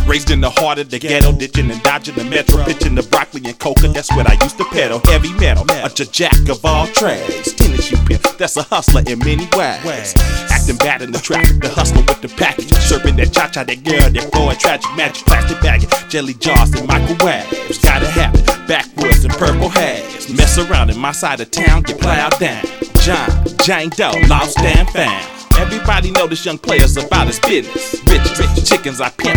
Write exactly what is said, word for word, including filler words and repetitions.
Raised in the heart of the ghetto, ditching and dodging the metro, pitching the broccoli and coca. That's what I used to peddle. Heavy metal, a jack of all trades. Tennis you pimp, that's a hustler in many ways. Acting bad in the traffic, the hustler with the package. Serving that cha-cha, that girl, that boy, tragic magic, plastic baggage, jelly jars and microwaves. Gotta have it, backwoods and purple haze. Mess around in my side of town, get plowed down. John, Jane Doe, lost and found. Everybody know this young player's about his business. Rich, rich chickens I pimp.